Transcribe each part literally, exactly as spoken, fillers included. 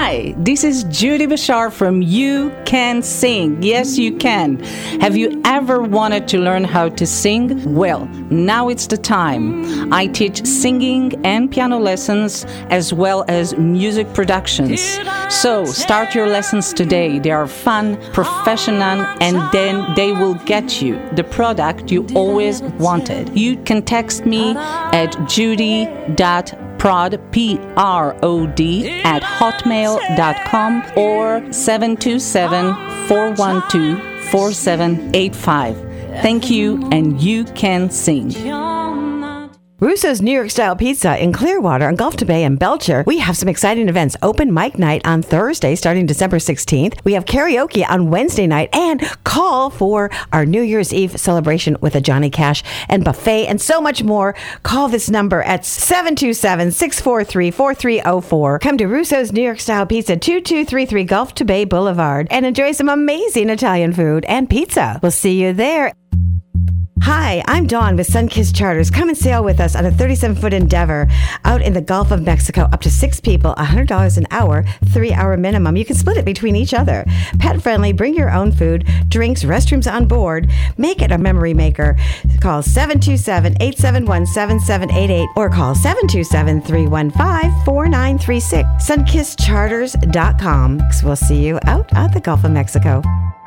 Hi, this is Judy Bashar from You Can Sing. Yes, you can. Have you ever wanted to learn how to sing? Well, now it's the time. I teach singing and piano lessons as well as music productions. So start your lessons today. They are fun, professional, and then they will get you the product you always wanted. You can text me at judy.prod, P R O D, at hotmail dot com or seven two seven, four one two, four seven eight five. Thank you, and you can sing. Russo's New York Style Pizza in Clearwater on Gulf to Bay and Belcher. We have some exciting events. Open mic night on Thursday starting December sixteenth. We have karaoke on Wednesday night and call for our New Year's Eve celebration with a Johnny Cash and buffet and so much more. Call this number at seven two seven, six four three, four three zero four. Come to Russo's New York Style Pizza, two two three three Gulf to Bay Boulevard, and enjoy some amazing Italian food and pizza. We'll see you there. Hi, I'm Dawn with Sunkissed Charters. Come and sail with us on a thirty-seven foot Endeavor out in the Gulf of Mexico. Up to six people, one hundred dollars an hour, three-hour minimum. You can split it between each other. Pet-friendly, bring your own food, drinks, restrooms on board. Make it a memory maker. Call seven two seven, eight seven one, seven seven eight eight or call seven two seven, three one five, four nine three six. sunkissed charters dot com. We'll see you out at the Gulf of Mexico.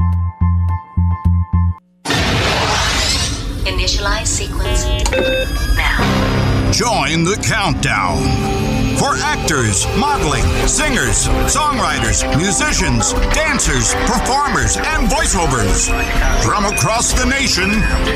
Initialize sequence now. Join the countdown. For actors, modeling, singers, songwriters, musicians, dancers, performers, and voiceovers from across the nation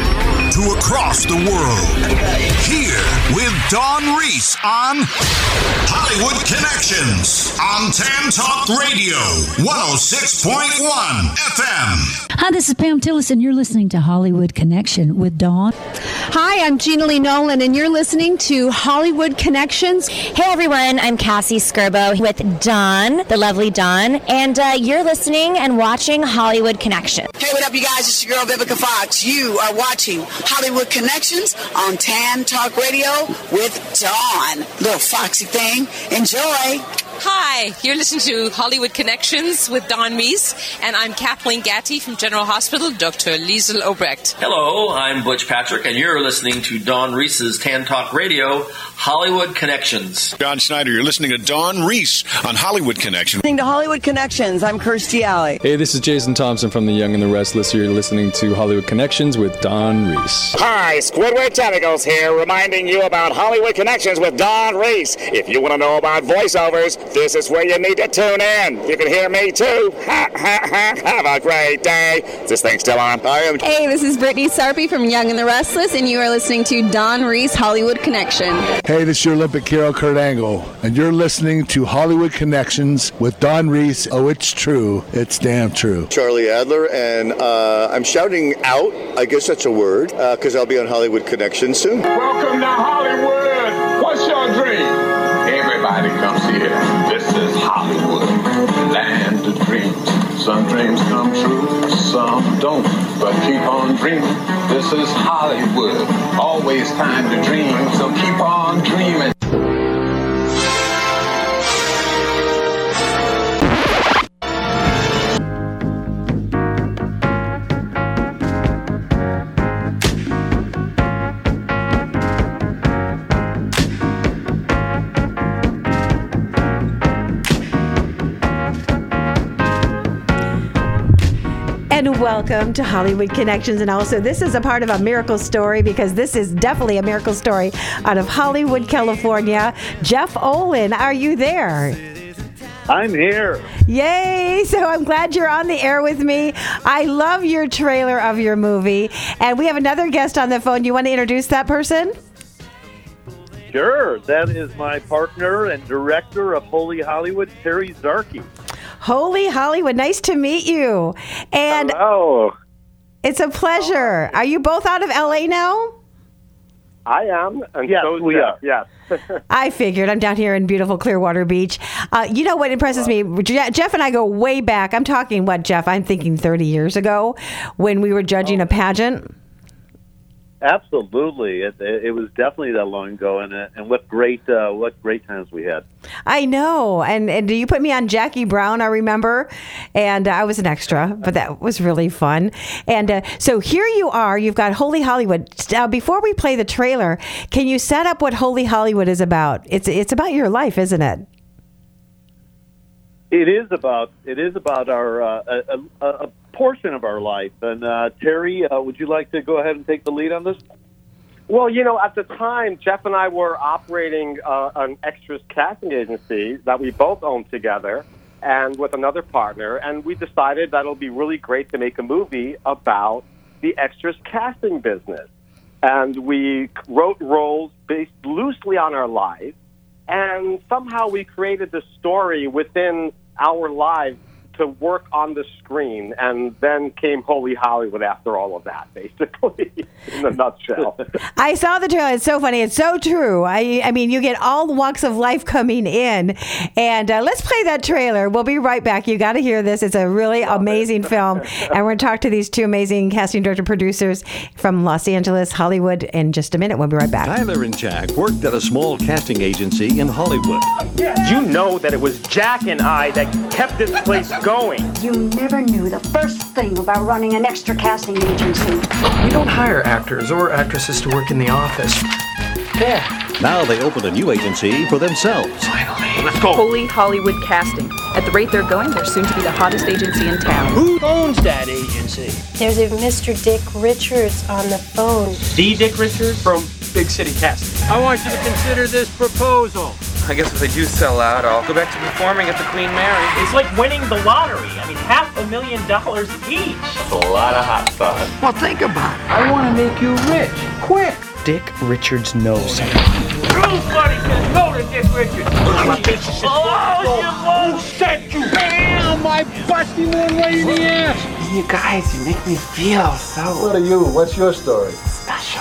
to across the world. Here with Dawn Reese on Hollywood Connections on Tan Talk Radio, one oh six point one F M. Hi, this is Pam Tillis, and you're listening to Hollywood Connection with Dawn. Hi, I'm Gina Lee Nolan, and you're listening to Hollywood Connections. Hey, everyone, I'm Cassie Skirbo with Dawn, the lovely Dawn, and uh, you're listening and watching Hollywood Connection. Hey, what up, you guys? It's your girl, Vivica Fox. You are watching Hollywood Connections on Tan Talk Radio with Dawn. Little foxy thing. Enjoy. Hi, you're listening to Hollywood Connections with Dawn Reese, and I'm Kathleen Gatty from General Hospital, Doctor Liesel Obrecht. Hello, I'm Butch Patrick, and you're listening to Dawn Reese's Tan Talk Radio, Hollywood Connections. John Schneider, you're listening to Dawn Reese on Hollywood Connections. Listening to Hollywood Connections, I'm Kirstie Alley. Hey, this is Jason Thompson from The Young and the Restless. You're listening to Hollywood Connections with Dawn Reese. Hi, Squidward Tentacles here, reminding you about Hollywood Connections with Dawn Reese. If you want to know about voiceovers, this is where you need to tune in. You can hear me too. Ha, ha, ha. Have a great day. Is this thing still on? I am. Hey, this is Brittany Sarpy from Young and the Restless, and you are listening to Dawn Reese Hollywood Connection. Hey, this is your Olympic hero, Kurt Angle, and you're listening to Hollywood Connections with Dawn Reese. Oh, it's true. It's damn true. Charlie Adler, and uh, I'm shouting out, I guess that's a word, because uh, I'll be on Hollywood Connections soon. Welcome to Hollywood. What's your dream? Everybody comes here. This is Hollywood, land of dreams. Some dreams come true, some don't, but keep on dreaming. This is Hollywood, always time to dream, so keep on dreaming. And welcome to Hollywood Connections. And also, this is a part of a miracle story because this is definitely a miracle story out of Hollywood, California. Jeff Olin, are you there? I'm here. Yay! So I'm glad you're on the air with me. I love your trailer of your movie. And we have another guest on the phone. You want to introduce that person? Sure. That is my partner and director of Holy Hollywood, Terry Zarkey. Holy Hollywood, nice to meet you. And hello. It's a pleasure. Are you both out of L A now? I am. And yes, so we are. Yes. I figured. I'm down here in beautiful Clearwater Beach. Uh, you know what impresses me? Je- Jeff and I go way back. I'm talking, what, Jeff? I'm thinking thirty years ago when we were judging oh. a pageant. Absolutely, it, it was definitely that long ago, and and what great uh, what great times we had. I know, and and you put me on Jackie Brown, I remember, and uh, I was an extra, but that was really fun. And uh, so here you are, you've got Holy Hollywood. Now, before we play the trailer, can you set up what Holy Hollywood is about? It's it's about your life, isn't it? It is about it is about our uh, a, a, a portion of our life. And uh, Terry, uh, would you like to go ahead and take the lead on this? Well, you know, at the time, Jeff and I were operating uh, an extras casting agency that we both owned together, and with another partner, and we decided that it'll be really great to make a movie about the extras casting business. And we wrote roles based loosely on our lives. And somehow we created this story within our lives to work on the screen, and then came Holy Hollywood after all of that, basically, in a nutshell. I saw the trailer. It's so funny. It's so true. I I mean, you get all the walks of life coming in. And uh, let's play that trailer. We'll be right back. You got to hear this. It's a really amazing film. And we're going to talk to these two amazing casting director producers from Los Angeles, Hollywood, in just a minute. We'll be right back. Tyler and Jack worked at a small casting agency in Hollywood. You know that it was Jack and I that kept this place going. You never knew the first thing about running an extra casting agency. We don't hire actors or actresses to work in the office. There. Now they opened a new agency for themselves. Finally. Let's go. Holy Hollywood Casting. At the rate they're going, they're soon to be the hottest agency in town. Who owns that agency? There's a Mister Dick Richards on the phone. The Dick Richards from Big City Casting. I want you to consider this proposal. I guess if they do sell out, I'll go back to performing at the Queen Mary. It's like winning the lottery. I mean, half a million dollars each. That's a lot of hot fun. Well, think about it. I want to make you rich, quick. Dick Richards knows. Nobody can know to Dick Richards. Oh, you won't set you. Damn, I busted one right in the ass. You guys, you make me feel so... What are you? What's your story? Special.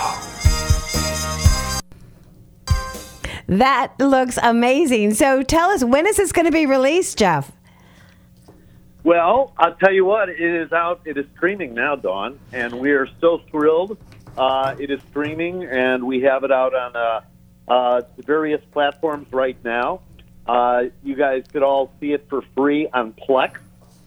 That looks amazing. So tell us, when is this going to be released, Jeff? Well, I'll tell you what, it is out, it is streaming now, Dawn, and we are so thrilled. Uh, it is streaming, and we have it out on uh, uh, various platforms right now. Uh, you guys could all see it for free on Plex,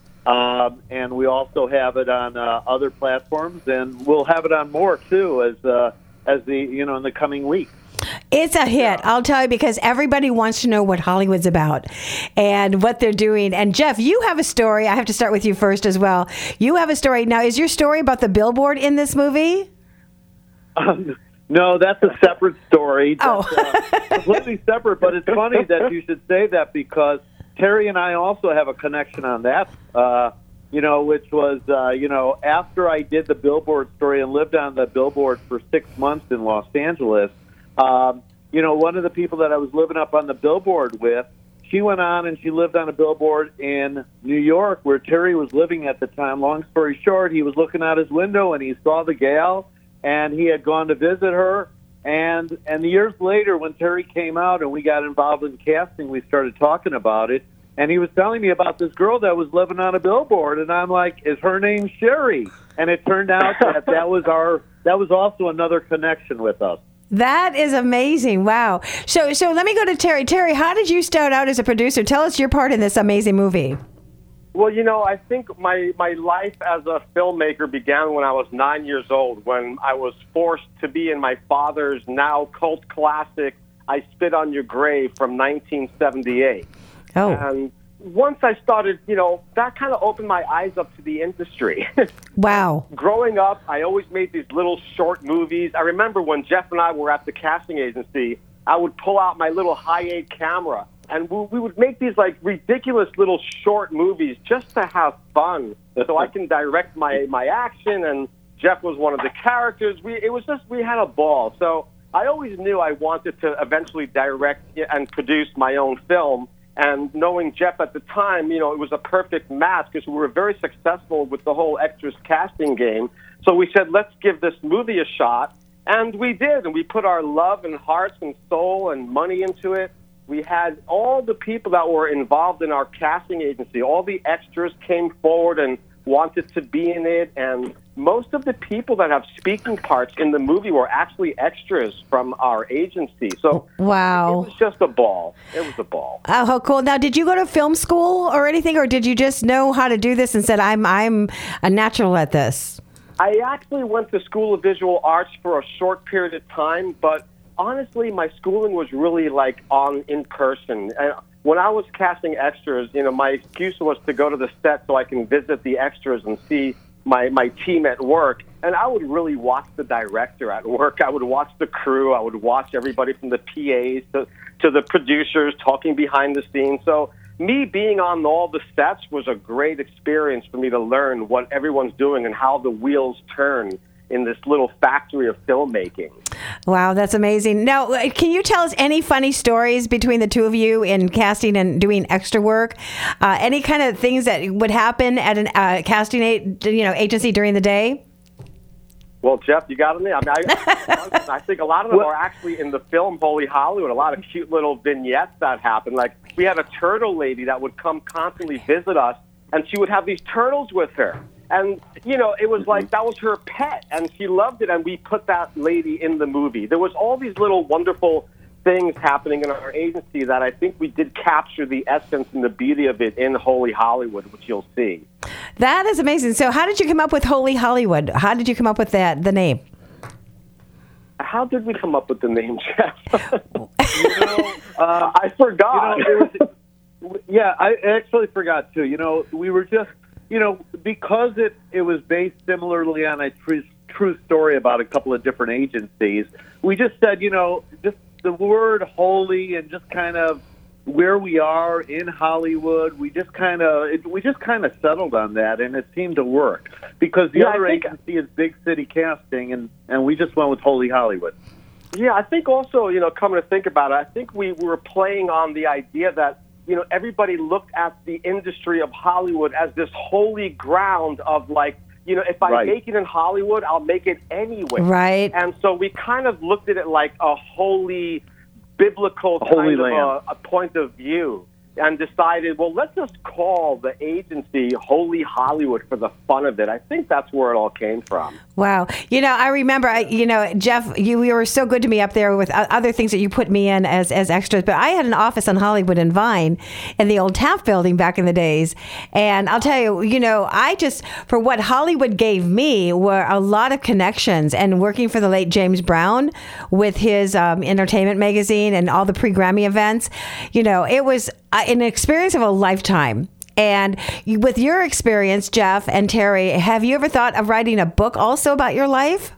um, and we also have it on uh, other platforms, and we'll have it on more, too, as uh, as the, you know, in the coming weeks. It's a hit, I'll tell you, because everybody wants to know what Hollywood's about and what they're doing. And Jeff, you have a story. I have to start with you first as well. You have a story. Now, is your story about the billboard in this movie? Um, no, that's a separate story. That's, oh. uh, completely separate, but it's funny that you should say that because Terry and I also have a connection on that, uh, you know, which was, uh, you know, after I did the billboard story and lived on the billboard for six months in Los Angeles, Um, you know, one of the people that I was living up on the billboard with, she went on and she lived on a billboard in New York where Terry was living at the time. Long story short, he was looking out his window and he saw the gal and he had gone to visit her. And, and years later when Terry came out and we got involved in casting, we started talking about it. And he was telling me about this girl that was living on a billboard. And I'm like, is her name Sherry? And it turned out that that was our, that was also another connection with us. That is amazing. Wow. So so let me go to Terry. Terry, how did you start out as a producer? Tell us your part in this amazing movie. Well, you know, I think my, my life as a filmmaker began when I was nine years old, when I was forced to be in my father's now cult classic, I Spit on Your Grave from nineteen seventy-eight. Oh. And once I started, you know, that kind of opened my eyes up to the industry. Wow. Growing up, I always made these little short movies. I remember when Jeff and I were at the casting agency, I would pull out my little high eight camera, and we, we would make these, like, ridiculous little short movies just to have fun so I can direct my, my action, and Jeff was one of the characters. We It was just, we had a ball. So I always knew I wanted to eventually direct and produce my own film. And knowing Jeff at the time, you know, it was a perfect match because we were very successful with the whole extras casting game. So we said, let's give this movie a shot. And we did. And we put our love and hearts and soul and money into it. We had all the people that were involved in our casting agency, all the extras came forward and wanted to be in it, and most of the people that have speaking parts in the movie were actually extras from our agency. So wow. It was just a ball. It was a ball. Oh, how cool. Now, did you go to film school or anything, or did you just know how to do this and said, I'm I'm a natural at this? I actually went to School of Visual Arts for a short period of time, but honestly, my schooling was really like on in person. And when I was casting extras, you know, my excuse was to go to the set so I can visit the extras and see my, my team at work. And I would really watch the director at work. I would watch the crew. I would watch everybody from the P As to, to the producers talking behind the scenes. So me being on all the sets was a great experience for me to learn what everyone's doing and how the wheels turn in this little factory of filmmaking. Wow, that's amazing. Now, can you tell us any funny stories between the two of you in casting and doing extra work? Uh, any kind of things that would happen at a uh, casting a- you know, agency during the day? Well, Jeff, you got me. I mean, I, I think a lot of them are actually in the film Holy Hollywood. A lot of cute little vignettes that happen. Like, we had a turtle lady that would come constantly visit us, and she would have these turtles with her. And, you know, it was like that was her pet, and she loved it, and we put that lady in the movie. There was all these little wonderful things happening in our agency that I think we did capture the essence and the beauty of it in Holy Hollywood, which you'll see. That is amazing. So how did you come up with Holy Hollywood? How did you come up with that, the name? How did we come up with the name, Jeff? you know, uh, I forgot. You know, it was, yeah, I actually forgot, too. You know, we were just, you know, because it, it was based similarly on a true, true story about a couple of different agencies, we just said, you know, just the word holy and just kind of where we are in Hollywood, we just kind of we just kind of settled on that, and it seemed to work because the yeah, other think, agency is Big City Casting, and, and we just went with Holy Hollywood. Yeah, I think also, you know, coming to think about it, I think we were playing on the idea that, you know, everybody looked at the industry of Hollywood as this holy ground of like, you know, if I right. make it in Hollywood, I'll make it anyway. Right. And so we kind of looked at it like a holy, biblical a holy kind land. of a, a point of view, and decided, well, let's just call the agency Holy Hollywood for the fun of it. I think that's where it all came from. Wow. You know, I remember, I, you know, Jeff, you, you were so good to me up there with other things that you put me in as, as extras. But I had an office on Hollywood and Vine in the old Taft building back in the days. And I'll tell you, you know, I just, for what Hollywood gave me were a lot of connections. And working for the late James Brown with his um, entertainment magazine and all the pre-Grammy events, you know, it was an experience of a lifetime. And you, with your experience, Jeff and Terry, have you ever thought of writing a book also about your life?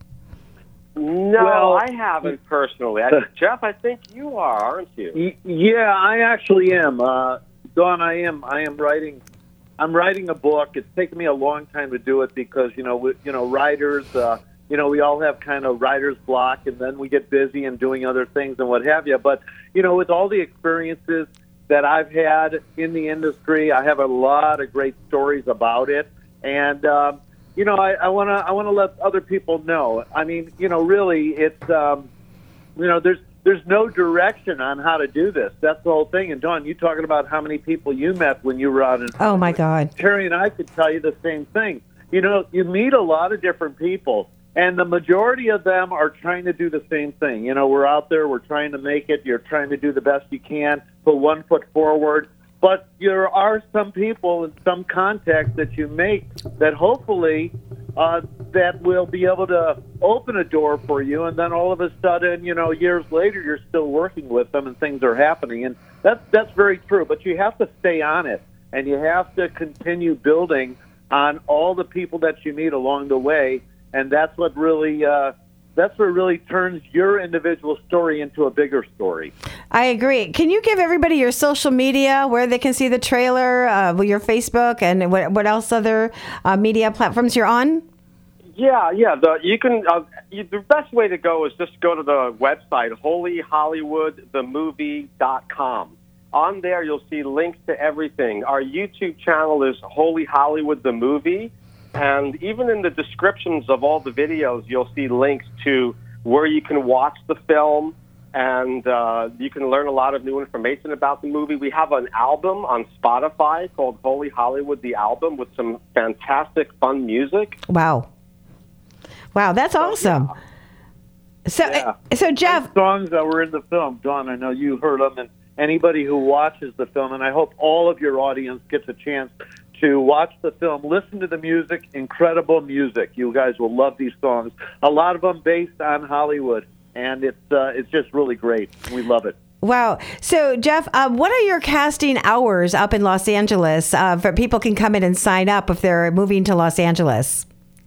No, well, I haven't personally. I, Jeff, I think you are, aren't you? Y- yeah, I actually am. Uh, Dawn, I am. I am writing. I'm writing a book. It's taken me a long time to do it because you know, we, you know, writers. Uh, you know, we all have kind of writer's block, and then we get busy and doing other things and what have you. But you know, with all the experiences that I've had in the industry, I have a lot of great stories about it, and um, you know, I want to I want to let other people know. I mean, you know, really, it's um, you know, there's there's no direction on how to do this. That's the whole thing. And Dawn, you talking about how many people you met when you were out in oh my God, Terry and I could tell you the same thing. You know, you meet a lot of different people, and the majority of them are trying to do the same thing. You know, we're out there, we're trying to make it. You're trying to do the best you can, put one foot forward. But there are some people and some contacts that you make that hopefully uh, that will be able to open a door for you. And then all of a sudden, you know, years later, you're still working with them and things are happening. And that's, that's very true. But you have to stay on it, and you have to continue building on all the people that you meet along the way. And that's what really uh, that's what really turns your individual story into a bigger story. I agree. Can you give everybody your social media where they can see the trailer, uh, your Facebook, and what, what else other uh, media platforms you're on? Yeah, yeah. The you can uh, you, the best way to go is just go to the website holy hollywood the movie dot com. On there, you'll see links to everything. Our YouTube channel is Holy Hollywood the Movie. And even in the descriptions of all the videos, you'll see links to where you can watch the film, and uh, you can learn a lot of new information about the movie. We have an album on Spotify called Holy Hollywood, the album, with some fantastic, fun music. Wow. Wow, that's awesome. So, Yeah. so Jeff, And songs that were in the film, Dawn, I know you heard them, and anybody who watches the film, and I hope all of your audience gets a chance to watch the film, listen to the music, incredible music. You guys will love these songs. A lot of them based on Hollywood, and it's uh, it's just really great. We love it. wow. So Jeff, uh, what are your casting hours up in Los Angeles? Uh, for people can come in and sign up if they're moving to Los Angeles.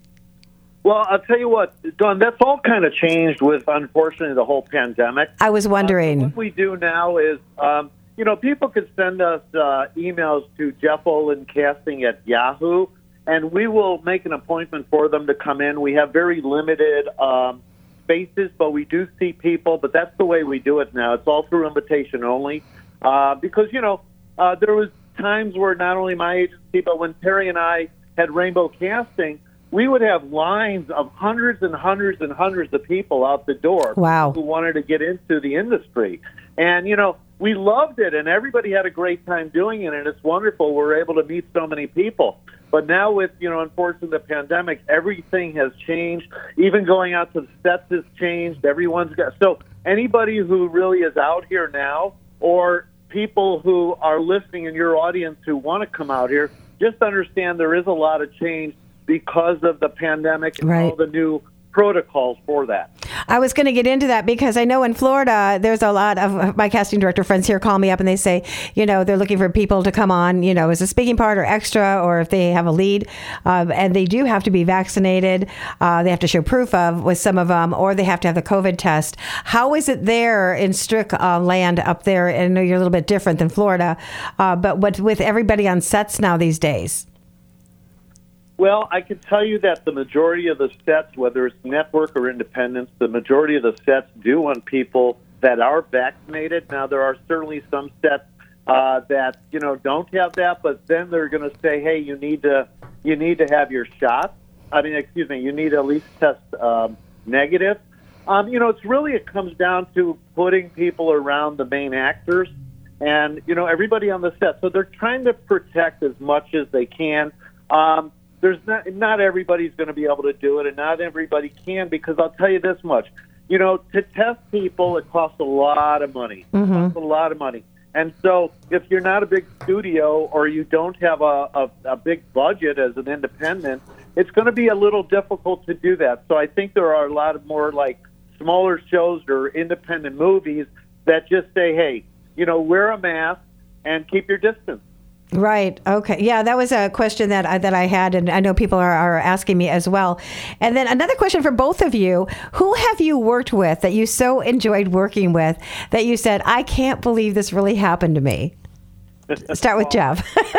Well, I'll tell you what, Dawn, that's all kind of changed with, unfortunately, the whole pandemic. I was wondering. Uh, what we do now is, um, you know, people can send us uh, emails to Jeff Olin Casting at Yahoo, and we will make an appointment for them to come in. We have very limited um, spaces, but we do see people, but that's the way we do it now. It's all through invitation only uh, because, you know, uh, there was times where not only my agency, but when Terry and I had Rainbow Casting, we would have lines of hundreds and hundreds and hundreds of people out the door wow. who wanted to get into the industry. And, you know, we loved it, and everybody had a great time doing it, and it's wonderful. We're able to meet so many people. But now with, you know, unfortunately, the pandemic, everything has changed. Even going out to the sets has changed. Everyone's got... So anybody who really is out here now, or people who are listening in your audience who want to come out here, just understand there is a lot of change because of the pandemic and right. all the new protocols for that. I was going to get into that because I know in Florida, there's a lot of my casting director friends here call me up and they say, you know, they're looking for people to come on, you know, as a speaking part or extra, or if they have a lead, um, and they do have to be vaccinated. Uh, they have to show proof of with some of them, or they have to have the COVID test. How is it there in Strick uh, land up there? I know you're a little bit different than Florida, uh, but what with everybody on sets now these days? Well, I can tell you that the majority of the sets, whether it's network or independents, the majority of the sets do want people that are vaccinated. Now, there are certainly some sets uh, that, you know, don't have that, but then they're going to say, hey, you need to you need to have your shot. I mean, excuse me, you need to at least test um, negative. Um, you know, it's really, it comes down to putting people around the main actors and, you know, everybody on the set. So they're trying to protect as much as they can. Um, There's not not everybody's going to be able to do it, and not everybody can, because I'll tell you this much. You know, to test people, it costs a lot of money. Mm-hmm. It costs a lot of money. And so if you're not a big studio or you don't have a, a, a big budget as an independent, it's going to be a little difficult to do that. So I think there are a lot of more like smaller shows or independent movies that just say, hey, you know, wear a mask and keep your distance. Right. Okay. Yeah, that was a question that I, that I had, and I know people are, are asking me as well. And then another question for both of you: who have you worked with that you so enjoyed working with that you said, "I can't believe this really happened to me"? Start with Jeff.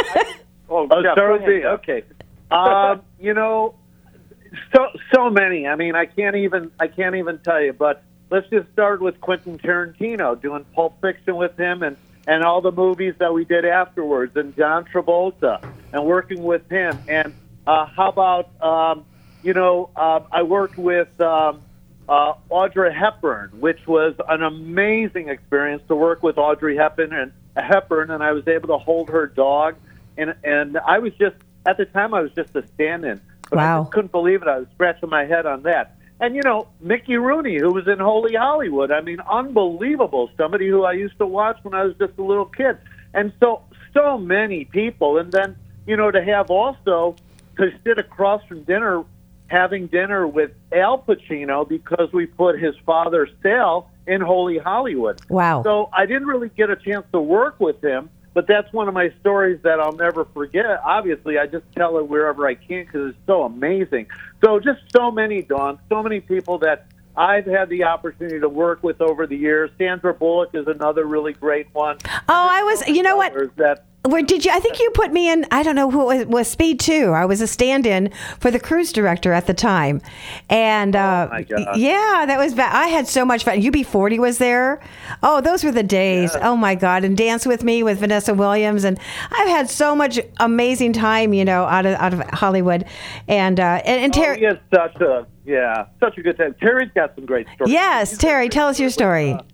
oh, oh, start with me. Okay. Um, you know, so so many. I mean, I can't even I can't even tell you. But let's just start with Quentin Tarantino, doing Pulp Fiction with him, and. and all the movies that we did afterwards, and John Travolta, and working with him. And uh, how about, um, you know, uh, I worked with um, uh, Audrey Hepburn, which was an amazing experience to work with Audrey Hepburn, and Hepburn, and I was able to hold her dog. And, and I was just, at the time, I was just a stand-in. But wow. I just couldn't believe it. I was scratching my head on that. And, you know, Mickey Rooney, who was in Holy Hollywood. I mean, unbelievable. Somebody who I used to watch when I was just a little kid. And so, so many people. And then, you know, to have also, to sit across from dinner, having dinner with Al Pacino because we put his father, Sal, in Holy Hollywood. Wow. So I didn't really get a chance to work with him, but that's one of my stories that I'll never forget. Obviously, I just tell it wherever I can because it's so amazing. So just so many, Dawn, so many people that I've had the opportunity to work with over the years. Sandra Bullock is another really great one. Oh, I was, you know what? That Where did you? I think you put me in. I don't know who it was, was Speed Two. I was a stand-in for the cruise director at the time, and uh, oh my God. yeah, that was. I had so much fun. U B forty was there. Oh, those were the days. Yeah. Oh my God! And Dance with Me with Vanessa Williams, and I've had so much amazing time, you know, out of out of Hollywood, and uh, and, and Terry. Oh, he has such a yeah, such a good time. Terry's got some great stories. Yes, Terry, tell us your story. Uh,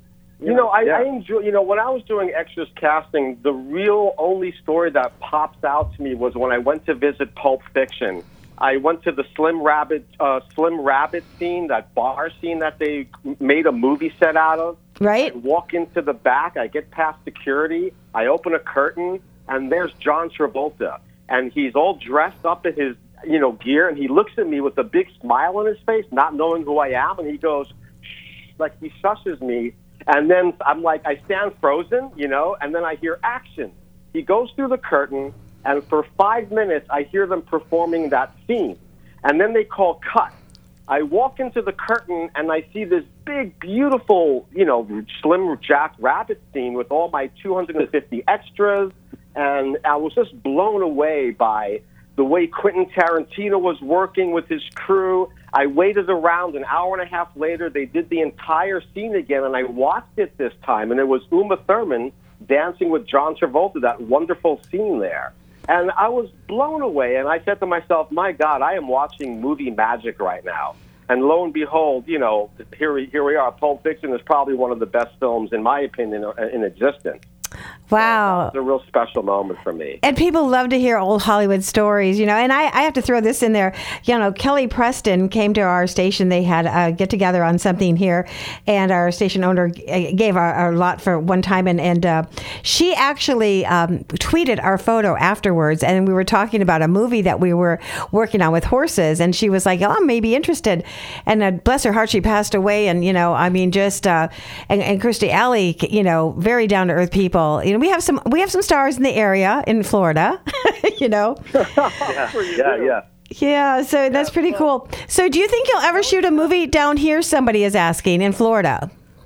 You know, I, I enjoy, you know, when I was doing extras casting, the real only story that pops out to me was when I went to visit Pulp Fiction. I went to the Slim Rabbit, uh, Slim Rabbit scene, that bar scene that they made a movie set out of. Right. I walk into the back, I get past security, I open a curtain, and there's John Travolta. And he's all dressed up in his, you know, gear, and he looks at me with a big smile on his face, not knowing who I am, and he goes, shh, like he shushes me. And then I'm like, I stand frozen, you know, and then I hear action. He goes through the curtain, and for five minutes, I hear them performing that scene. And then they call cut. I walk into the curtain, and I see this big, beautiful, you know, Slim Jack Rabbit scene with all my two hundred fifty extras. And I was just blown away by the way Quentin Tarantino was working with his crew. I waited around. An hour and a half later, they did the entire scene again, and I watched it this time, and it was Uma Thurman dancing with John Travolta, that wonderful scene there. And I was blown away, and I said to myself, my God, I am watching movie magic right now. And lo and behold, you know, here we, here we are. Pulp Fiction is probably one of the best films, in my opinion, in existence. Wow. It's a real special moment for me. And people love to hear old Hollywood stories, you know, and I, I have to throw this in there. You know, Kelly Preston came to our station. They had a get together on something here, and our station owner gave our, our lot for one time. And, and uh, she actually um, tweeted our photo afterwards. And we were talking about a movie that we were working on with horses. And she was like, oh, I may be interested. And uh, bless her heart, she passed away. And, you know, I mean, just, uh, and, and Kirstie Alley, you know, very down to earth people. You know, we have some we have some stars in the area in Florida, you know. yeah, yeah, yeah. Yeah, so that's pretty cool. So do you think you'll ever shoot a movie down here, somebody is asking, in Florida?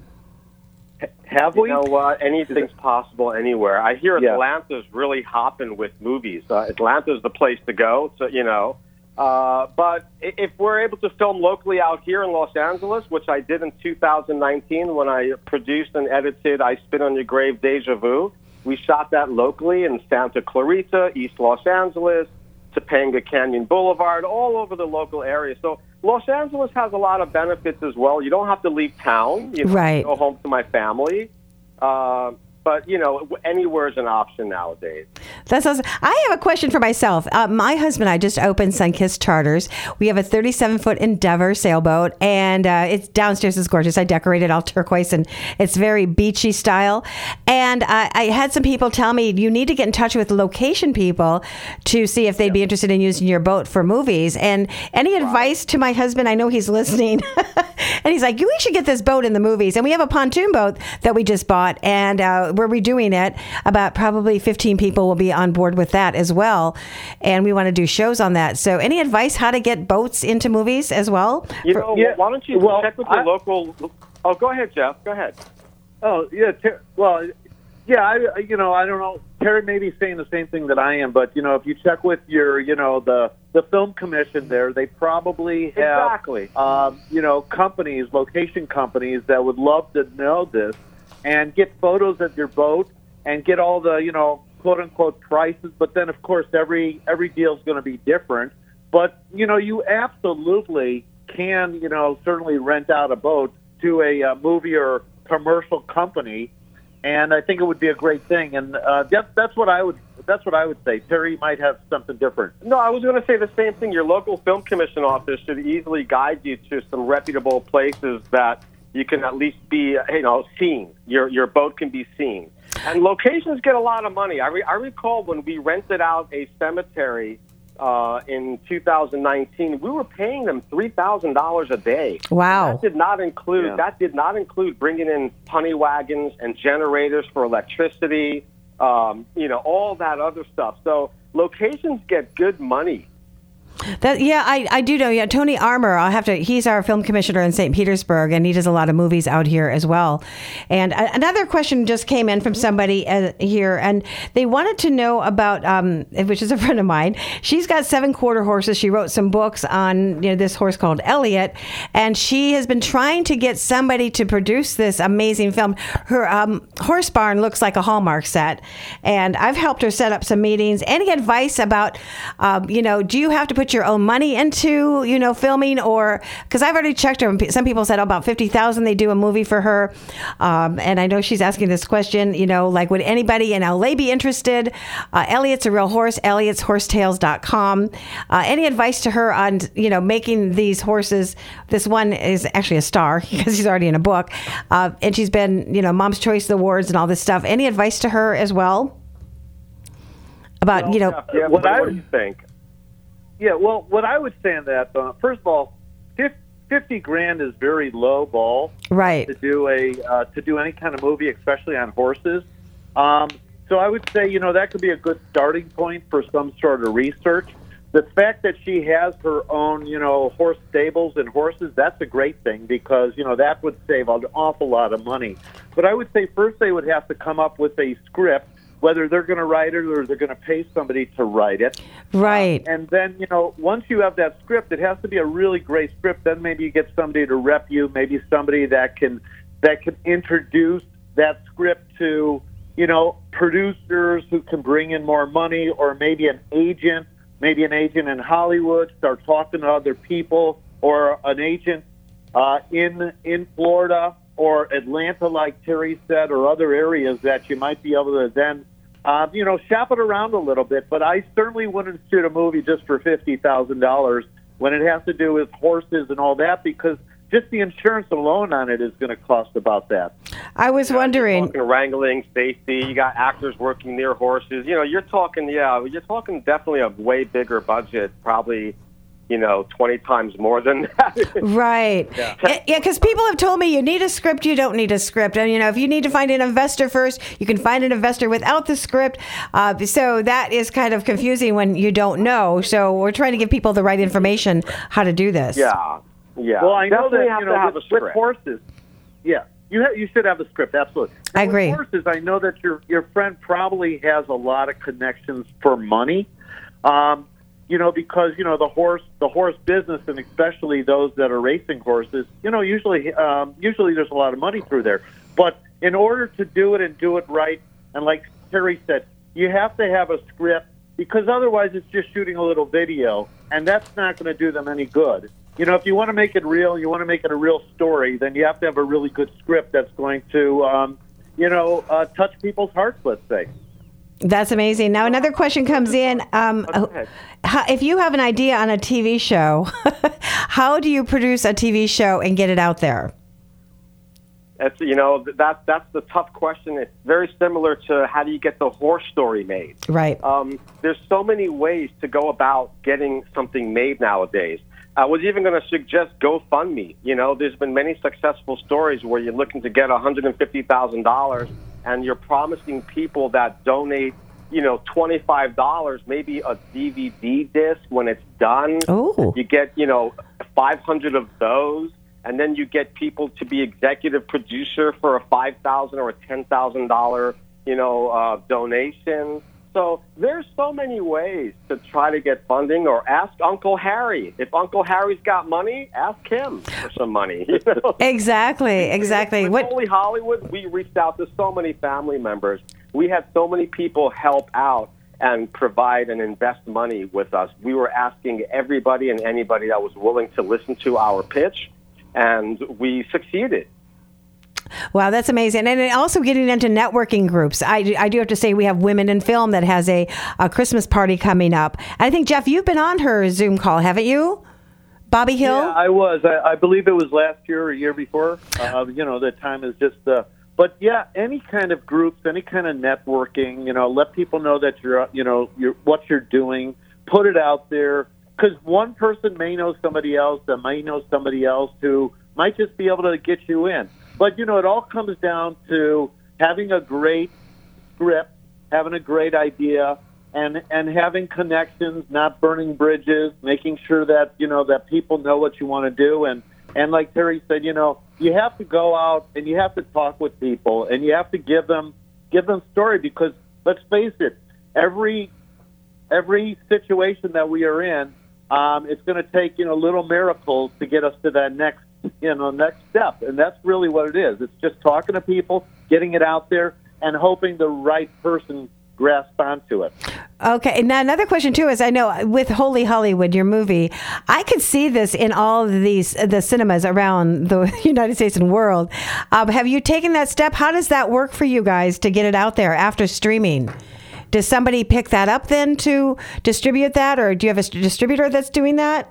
Have we? You know what? Anything's possible anywhere. I hear Yeah. Atlanta's really hopping with movies. Uh, Atlanta's the place to go, so, you know. Uh, but i- if we're able to film locally out here in Los Angeles, which I did in two thousand nineteen when I produced and edited I Spit on Your Grave, Deja Vu, we shot that locally in Santa Clarita, East Los Angeles, Topanga Canyon Boulevard, all over the local area. So Los Angeles has a lot of benefits as well. You don't have to leave town. You know, Right. go home to my family. Uh, but, you know, anywhere is an option nowadays. That's awesome. I have a question for myself. Uh, my husband and I just opened Sunkissed Charters. We have a thirty-seven foot Endeavor sailboat, and uh, it's downstairs is gorgeous. I decorated all turquoise, and it's very beachy style. And I, I had some people tell me you need to get in touch with location people to see if they'd be interested in using your boat for movies. And any advice to my husband? I know he's listening. And he's like, you should get this boat in the movies. And we have a pontoon boat that we just bought, and uh, we're redoing it. About probably fifteen people will be on board with that as well. And we want to do shows on that. So any advice how to get boats into movies as well? You For- know, why don't you well, check with your I- local... Oh, go ahead, Jeff. Go ahead. Oh, yeah. Ter- well, yeah, I, you know, I don't know. Terry may be saying the same thing that I am, but, you know, if you check with your, you know, the, the film commission there, they probably have, Exactly. um, you know, companies, location companies that would love to know this and get photos of your boat and get all the, you know, quote-unquote prices. But then, of course, every, every deal is going to be different. But, you know, you absolutely can, you know, certainly rent out a boat to a uh, movie or commercial company, and I think it would be a great thing. And uh, that, that's what I would that's what I would say. Terry might have something different. No, I was going to say the same thing. Your local film commission office should easily guide you to some reputable places that you can at least be, you know, seen. Your your boat can be seen. And locations get a lot of money. I, re- I recall when we rented out a cemetery uh, in two thousand nineteen, we were paying them three thousand dollars a day. Wow. And that did not include Yeah. that did not include bringing in punny wagons and generators for electricity. Um, you know, all that other stuff. So locations get good money. That yeah, I, I do know. Yeah, Tony Armour. I'll have to. He's our film commissioner in Saint Petersburg, and he does a lot of movies out here as well. And a, another question just came in from somebody uh, here, and they wanted to know about, um, which is a friend of mine. She's got seven quarter horses. She wrote some books on you know this horse called Elliot, and she has been trying to get somebody to produce this amazing film. Her um, horse barn looks like a Hallmark set, and I've helped her set up some meetings. Any advice about, um, you know, do you have to put your your own money into, you know, filming, or because I've already checked her. Some people said about fifty thousand they do a movie for her, um, and I know she's asking this question. You know, like, would anybody in L A be interested? Uh, Elliot's a real horse. Elliot's horsetails dot com. Uh, any advice to her on, you know, making these horses? This one is actually a star because she's already in a book, uh, and she's been, you know, Mom's Choice Awards and all this stuff. Any advice to her as well about, well, you know? Yeah, what, what, I, what do you think? Yeah, well, what I would say on that, uh, first of all, fifty grand is very low ball, right? To do a uh, to do any kind of movie, especially on horses. Um, so I would say, you know, that could be a good starting point for some sort of research. The fact that she has her own, you know, horse stables and horses, that's a great thing because, you know, that would save an awful lot of money. But I would say first they would have to come up with a script, whether they're going to write it or they're going to pay somebody to write it. Right. Um, and then, you know, once you have that script, it has to be a really great script. Then maybe you get somebody to rep you, maybe somebody that can that can introduce that script to, you know, producers who can bring in more money, or maybe an agent. Maybe an agent in Hollywood, start talking to other people, or an agent uh, in in Florida or Atlanta, like Terry said, or other areas that you might be able to then, uh, you know, shop it around a little bit. But I certainly wouldn't shoot a movie just for fifty thousand dollars when it has to do with horses and all that, because just the insurance alone on it is going to cost about that. I was yeah, wondering. You're talking wrangling, safety. You got actors working near horses. You know, you're talking, yeah, you're talking definitely a way bigger budget, probably, you know, twenty times more than that. Right. Yeah, because yeah, people have told me you need a script, you don't need a script. And, you know, if you need to find an investor first, you can find an investor without the script. Uh, so that is kind of confusing when you don't know. So we're trying to give people the right information how to do this. Yeah. Yeah. Well, I know Definitely that, have you to know, have with, a script. with horses, yeah, you ha- you should have a script, absolutely. I And agree. With horses, I know that your your friend probably has a lot of connections for money, um, you know, because, you know, the horse the horse business, and especially those that are racing horses, you know, usually um, usually there's a lot of money through there. But in order to do it and do it right, and like Terry said, you have to have a script, because otherwise it's just shooting a little video, and that's not going to do them any good. You know, if you want to make it real, you want to make it a real story, then you have to have a really good script that's going to, um, you know, uh, touch people's hearts, let's say. That's amazing. Now, another question comes in. Um, how, if you have an idea on a T V show, how do you produce a T V show and get it out there? That's, you know, that, that's the tough question. It's very similar to how do you get the horse story made. Right. Um, there's so many ways to go about getting something made nowadays. I was even going to suggest GoFundMe. You know, there's been many successful stories where you're looking to get one hundred fifty thousand dollars and you're promising people that donate, you know, twenty-five dollars, maybe a D V D disc when it's done. Oh. You get, you know, five hundred of those, and then you get people to be executive producer for a five thousand dollars or a ten thousand dollars, you know, uh, donation. So there's so many ways to try to get funding, or ask Uncle Harry. If Uncle Harry's got money, ask him for some money. You know? Exactly, exactly. With What? Holy Hollywood, we reached out to so many family members. We had so many people help out and provide and invest money with us. We were asking everybody and anybody that was willing to listen to our pitch, and we succeeded. Wow, that's amazing. And also getting into networking groups. I, I do have to say we have Women in Film that has a, a Christmas party coming up. I think, Jeff, you've been on her Zoom call, haven't you? Bobby Hill? Yeah, I was. I, I believe it was last year or year before. Uh, you know, the time is just... Uh, but, yeah, any kind of groups, any kind of networking, you know, let people know that you're, you know, you're, what you're doing. Put it out there. Because one person may know somebody else that may know somebody else who might just be able to get you in. But, you know, it all comes down to having a great script, having a great idea, and and having connections, not burning bridges, making sure that, you know, that people know what you want to do. And, and like Terry said, you know, you have to go out and you have to talk with people, and you have to give them give them story, because, let's face it, every every situation that we are in, um, it's going to take, you know, little miracles to get us to that next you know, next step. And that's really what it is. It's just talking to people, getting it out there, and hoping the right person grasp onto it. Okay. Now, another question, too, is I know with Holy Hollywood, your movie, I could see this in all of these, the cinemas around the United States and world. Um, have you taken that step? How does that work for you guys to get it out there after streaming? Does somebody pick that up then to distribute that, or do you have a distributor that's doing that?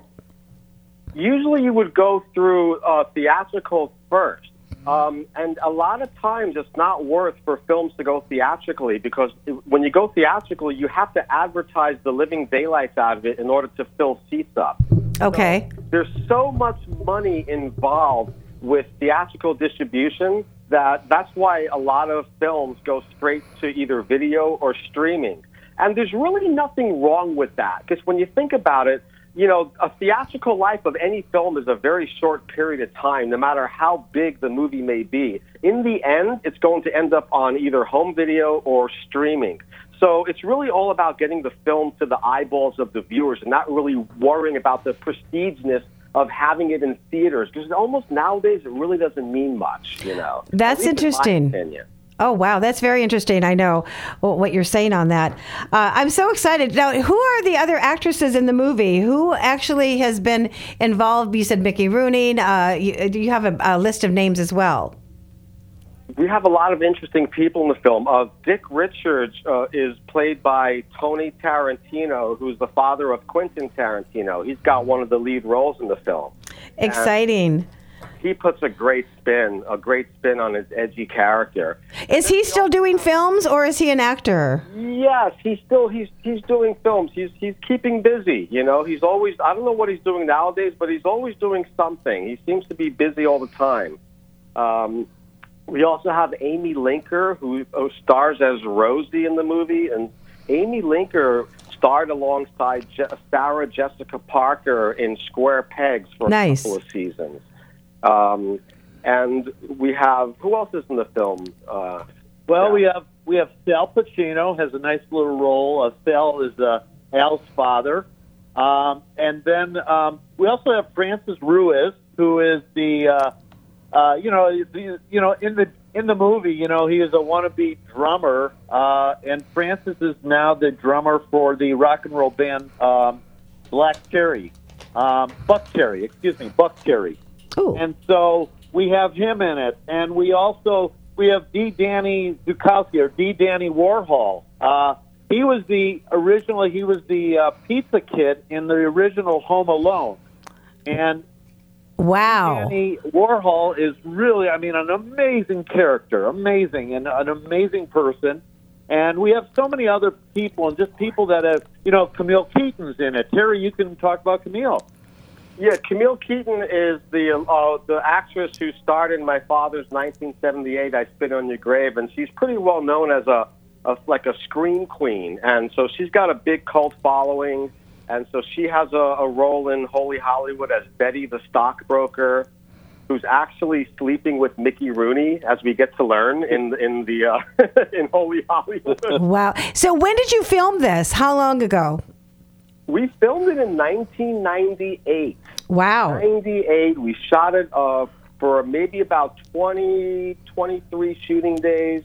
Usually you would go through uh, theatrical first. Um, and a lot of times it's not worth for films to go theatrically because when you go theatrically, you have to advertise the living daylights out of it in order to fill seats up. Okay. So there's so much money involved with theatrical distribution that that's why a lot of films go straight to either video or streaming. And there's really nothing wrong with that because when you think about it, you know, a theatrical life of any film is a very short period of time, no matter how big the movie may be. In the end, it's going to end up on either home video or streaming. So it's really all about getting the film to the eyeballs of the viewers and not really worrying about the prestigeness of having it in theaters. Because almost nowadays, it really doesn't mean much, you know. That's interesting. In my opinion. Oh, wow. That's very interesting. I know what you're saying on that. Uh, I'm so excited. Now, who are the other actresses in the movie? Who actually has been involved? You said Mickey Rooney. Uh, you, you have a, a list of names as well. We have a lot of interesting people in the film. Uh, Dick Richards uh, is played by Tony Tarantino, who's the father of Quentin Tarantino. He's got one of the lead roles in the film. Exciting. And he puts a great spin, a great spin on his edgy character. Is he still doing films, or is he an actor? Yes, he's still he's he's doing films. He's he's keeping busy. You know, he's always I don't know what he's doing nowadays, but he's always doing something. He seems to be busy all the time. Um, we also have Amy Linker, who, who stars as Rosie in the movie, and Amy Linker starred alongside Je- Sarah Jessica Parker in Square Pegs for nice. a couple of seasons. Um, and we have, who else is in the film? Uh, well, yeah. we have we have Sal Pacino has a nice little role. Uh, Sal is uh, Al's father, um, and then um, we also have Francis Ruiz, who is the uh, uh, you know the, you know in the in the movie, you know he is a wannabe drummer, uh, and Francis is now the drummer for the rock and roll band um, Black Cherry, um, Buck Cherry, excuse me, Buck Cherry. Ooh. And so we have him in it, and we also we have D. Danny Zukowski or D. Danny Warhol. Uh, he was the originally he was the uh, pizza kid in the original Home Alone, and wow, Danny Warhol is really I mean an amazing character, amazing and an amazing person. And we have so many other people and just people that have you know Camille Keaton's in it. Terry, you can talk about Camille. Yeah, Camille Keaton is the uh, the actress who starred in my father's nineteen seventy-eight I Spit on Your Grave, and she's pretty well known as a, a like a scream queen, and so she's got a big cult following, and so she has a, a role in Holy Hollywood as Betty the stockbroker, who's actually sleeping with Mickey Rooney, as we get to learn in in the uh, in Holy Hollywood. Wow! So when did you film this? How long ago? We filmed it in nineteen ninety-eight. Wow. ninety-eight. We shot it uh, for maybe about twenty, twenty-three shooting days.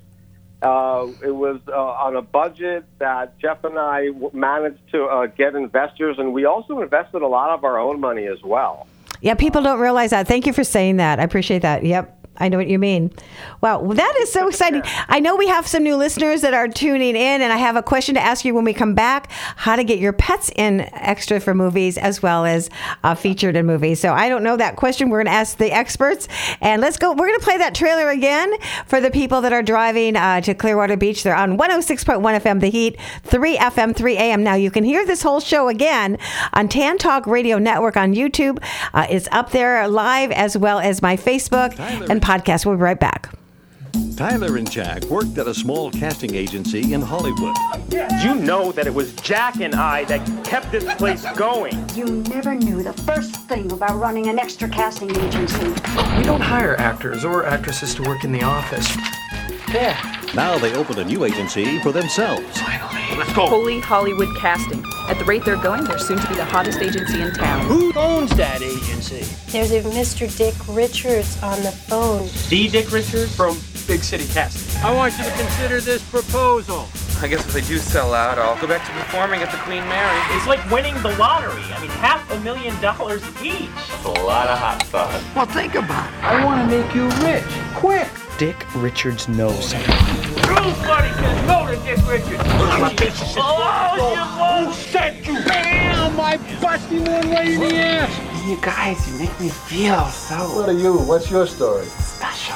Uh, it was uh, on a budget that Jeff and I w- managed to uh, get investors, and we also invested a lot of our own money as well. Yeah, people don't realize that. Thank you for saying that. I appreciate that. Yep. I know what you mean. Wow, that is so exciting. I know we have some new listeners that are tuning in, and I have a question to ask you when we come back, how to get your pets in extra for movies as well as uh, featured in movies. So I don't know that question. We're going to ask the experts, and let's go. We're going to play that trailer again for the people that are driving uh, to Clearwater Beach. They're on one oh six point one F M The Heat, three F M, three A M. Now, you can hear this whole show again on Tan Talk Radio Network on YouTube. Uh, it's up there live as well as my Facebook and podcast. We'll be right back. Tyler and Jack worked at a small casting agency in Hollywood. You know that it was Jack and I that kept this place going. You never knew the first thing about running an extra casting agency. We don't hire actors or actresses to work in the office. There. Now they opened a new agency for themselves. Finally. Let's go. Holy Hollywood Casting. At the rate they're going, they're soon to be the hottest agency in town. Who owns that agency? There's a Mister Dick Richards on the phone. The Dick Richards from Big City Casting. I want you to consider this proposal. I guess if they do sell out, I'll go back to performing at the Queen Mary. It's like winning the lottery. I mean, half a million dollars each. That's a lot of hot sauce. Well, think about it. I want to make you rich, quick. Dick Richards knows. Nobody can know that Dick Richards. Oh, you won't set you. Bam! I bust him one way in the ass. You guys, you make me feel so... What are you? What's your story? Special.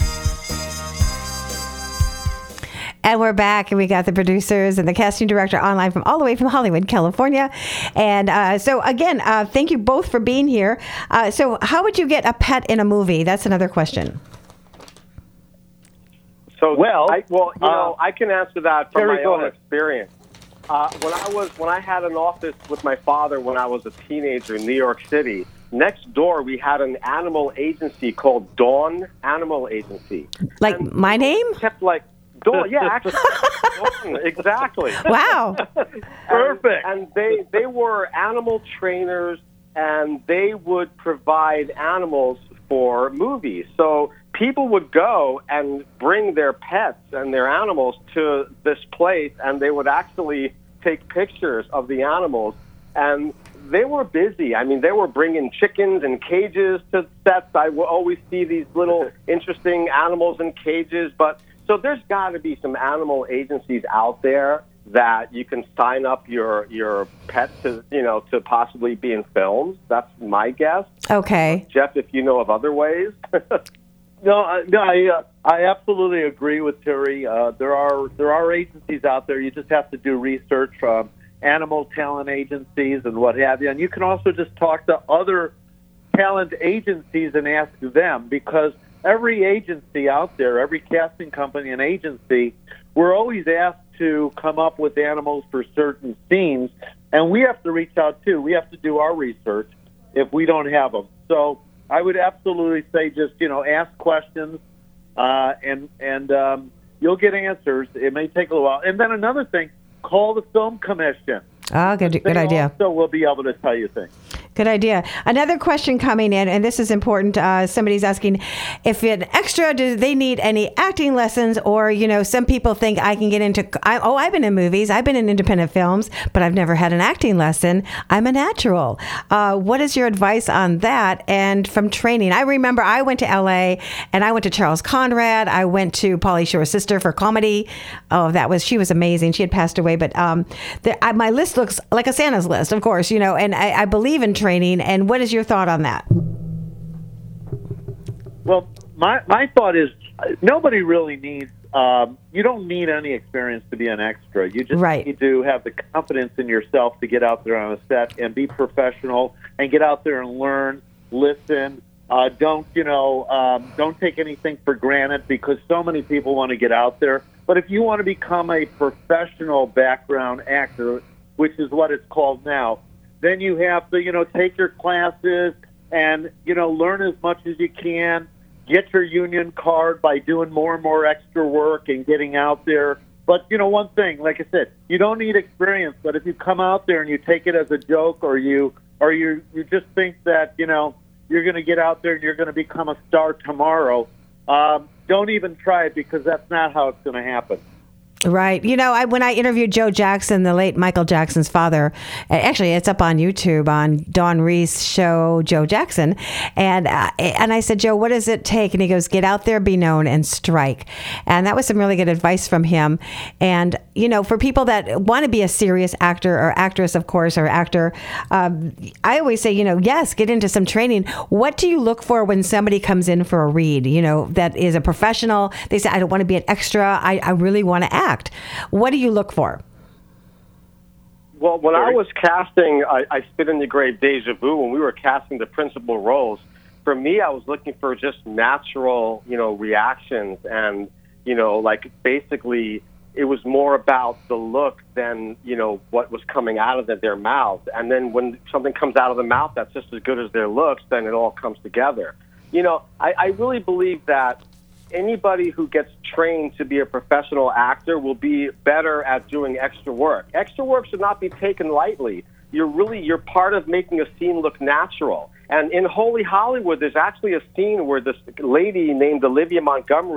And we're back, and we got the producers and the casting director online from all the way from Hollywood, California. And uh, so, again, uh, thank you both for being here. Uh, so how would you get a pet in a movie? That's another question. So, well, I, well, you uh, know, I can answer that from Terry, my go own ahead. experience. Uh, when I was when I had an office with my father when I was a teenager in New York City, next door we had an animal agency called Dawn Animal Agency. Like and my name? Kept like Dawn, yeah, actually, Dawn, exactly. Wow, perfect. And, and they they were animal trainers, and they would provide animals for movies. So people would go and bring their pets and their animals to this place, and they would actually take pictures of the animals. And they were busy. I mean, they were bringing chickens in cages to sets. I will always see these little interesting animals in cages. But so there's got to be some animal agencies out there that you can sign up your your pet to, you know, to possibly be in films. That's my guess. Okay. Jeff, if you know of other ways. No, I- no, I uh, I absolutely agree with Terry. Uh, there are there are agencies out there. You just have to do research from animal talent agencies and what have you, and you can also just talk to other talent agencies and ask them, because every agency out there, every casting company and agency, we're always asked to come up with animals for certain scenes, and we have to reach out too. We have to do our research if we don't have them. So I would absolutely say just, you know, ask questions, uh, and and um, you'll get answers. It may take a little while. And then another thing, call the film commission. Oh, good, good They idea. also will be able to tell you things. Good idea. Another question coming in, and this is important. Uh, somebody's asking if an extra, do they need any acting lessons? Or, you know, some people think I can get into, I, oh, I've been in movies, I've been in independent films, but I've never had an acting lesson. I'm a natural. Uh, what is your advice on that? And from training, I remember I went to L A and I went to Charles Conrad. I went to Pauly Shore's sister for comedy. Oh, that was, she was amazing. She had passed away, but um, the, I, my list looks like a Santa's list, of course, you know, and I, I believe in training. And what is your thought on that? Well, my my thought is uh, nobody really needs. Um, you don't need any experience to be an extra. You just right. need to have the confidence in yourself to get out there on a set and be professional and get out there and learn, listen. Uh, don't you know? Um, don't take anything for granted, because so many people want to get out there. But if you want to become a professional background actor, which is what it's called now, then you have to, you know, take your classes and, you know, learn as much as you can. Get your union card by doing more and more extra work and getting out there. But, you know, one thing, like I said, you don't need experience, but if you come out there and you take it as a joke, or you or you, you just think that, you know, you're going to get out there and you're going to become a star tomorrow, um, don't even try it, because that's not how it's going to happen. Right. You know, I, when I interviewed Joe Jackson, the late Michael Jackson's father, actually it's up on YouTube on Dawn Reese show, Joe Jackson. And, uh, and I said, Joe, what does it take? And he goes, get out there, be known, and strike. And that was some really good advice from him. And, you know, for people that want to be a serious actor or actress, of course, or actor, um, I always say, you know, yes, get into some training. What do you look for when somebody comes in for a read, you know, that is a professional? They say, I don't want to be an extra. I, I really want to act. What do you look for? Well, when I was casting, I, I spit in the grave Deja Vu, when we were casting the principal roles, for me, I was looking for just natural, you know, reactions. And, you know, like basically it was more about the look than, you know, what was coming out of the, their mouth. And then when something comes out of the mouth that's just as good as their looks, then it all comes together. You know, I, I really believe that anybody who gets trained to be a professional actor will be better at doing extra work. Extra work should not be taken lightly. You're really, you're part of making a scene look natural. And in Holy Hollywood, there's actually a scene where this lady named Olivia Montgomery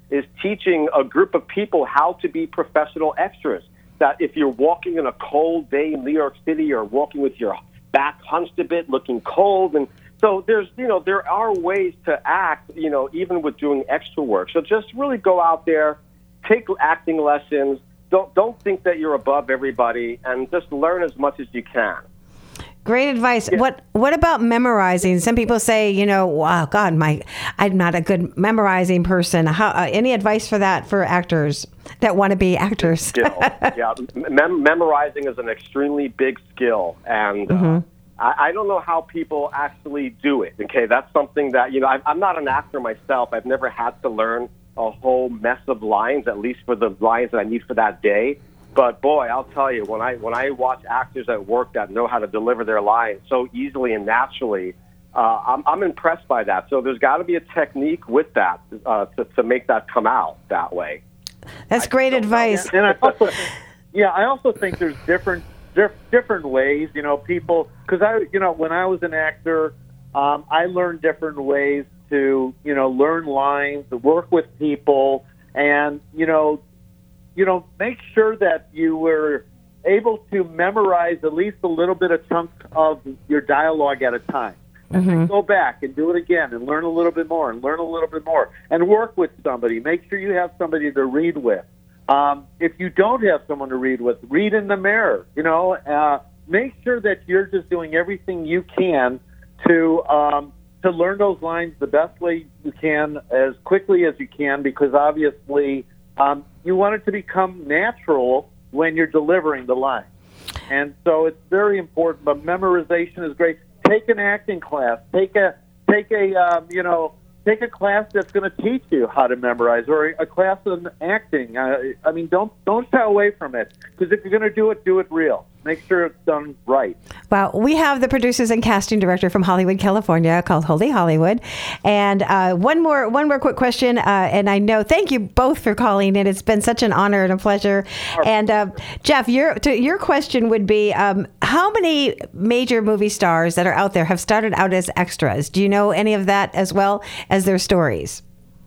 is teaching a group of people how to be professional extras. That if you're walking in a cold day in New York City, or walking with your back hunched a bit, looking cold, and so there's, you know, there are ways to act, you know, even with doing extra work. So just really go out there, take acting lessons. Don't don't think that you're above everybody, and just learn as much as you can. Great advice. Yeah. What What about memorizing? Some people say, you know, wow, God, my, I'm not a good memorizing person. How? Uh, any advice for that for actors that want to be actors? Skill. Yeah, Mem- memorizing is an extremely big skill, and mm-hmm. uh, I, I don't know how people actually do it. Okay, that's something that, you know, I, I'm not an actor myself. I've never had to learn a whole mess of lines, at least for the lines that I need for that day. But boy, I'll tell you, when I when I watch actors at work that know how to deliver their lines so easily and naturally, uh, I'm, I'm impressed by that. So there's got to be a technique with that uh, to, to make that come out that way. That's I great advice. And I also, yeah, I also think there's different diff, different ways. You know, people, because I, you know, when I was an actor, um, I learned different ways to, you know, learn lines, to work with people, and you know. You know, make sure that you were able to memorize at least a little bit of chunk of your dialogue at a time. And mm-hmm. then go back and do it again and learn a little bit more and learn a little bit more and work with somebody. Make sure you have somebody to read with. Um, if you don't have someone to read with, read in the mirror. You know, uh, make sure that you're just doing everything you can to um, to learn those lines the best way you can, as quickly as you can, because obviously um, you want it to become natural when you're delivering the line. And so it's very important, but memorization is great. Take an acting class. Take a take a um, you know take a class that's going to teach you how to memorize, or a class in acting. Uh, I mean, don't don't shy away from it, because if you're going to do it, do it real. Make sure it's done right. Well, we have the producers and casting director from Hollywood, California, called Holy Hollywood. And uh, one more one more quick question. Uh, and I know, thank you both for calling in. It's been such an honor and a pleasure. And uh, Jeff, your to, your question would be, um, how many major movie stars that are out there have started out as extras? Do you know any of that as well as their stories?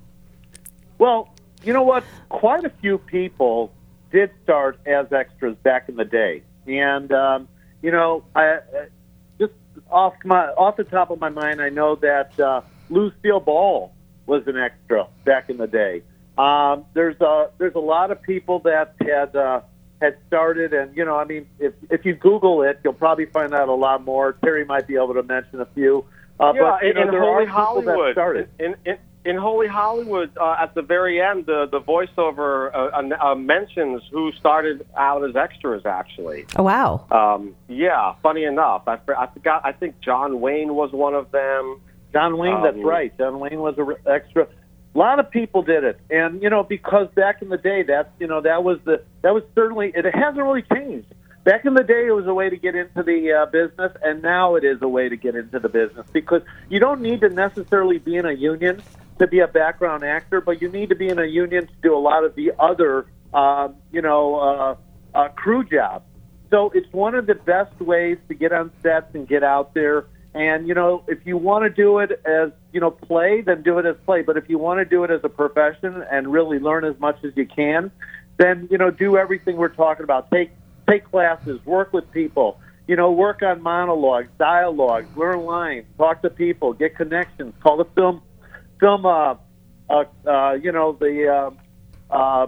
Well, you know what? Quite a few people did start as extras back in the day. And, um, you know, I, just off my off the top of my mind, I know that uh, Lucille Ball was an extra back in the day. Um, there's a there's a lot of people that had uh, had started, and you know, I mean, if if you Google it, you'll probably find out a lot more. Terry might be able to mention a few. Uh, yeah, but you know, in there Holy are people Hollywood, that started. In, in, in Holy Hollywood, uh, at the very end, the the voiceover uh, uh, mentions who started out as extras. Actually, oh wow, um, yeah. Funny enough, I, I forgot. I think John Wayne was one of them. John Wayne, um, that's right. John Wayne was an extra. A lot of people did it, and you know, because back in the day, that's you know, that was the that was certainly it hasn't really changed. Back in the day, it was a way to get into the uh, business, and now it is a way to get into the business, because you don't need to necessarily be in a union to be a background actor, but you need to be in a union to do a lot of the other, uh, you know, uh, uh, crew jobs. So it's one of the best ways to get on sets and get out there. And, you know, if you want to do it as, you know, play, then do it as play. But if you want to do it as a profession and really learn as much as you can, then, you know, do everything we're talking about. Take take classes, work with people, you know, work on monologues, dialogue, learn lines, talk to people, get connections, call the film, film, uh, uh, uh, you know, the, uh, uh,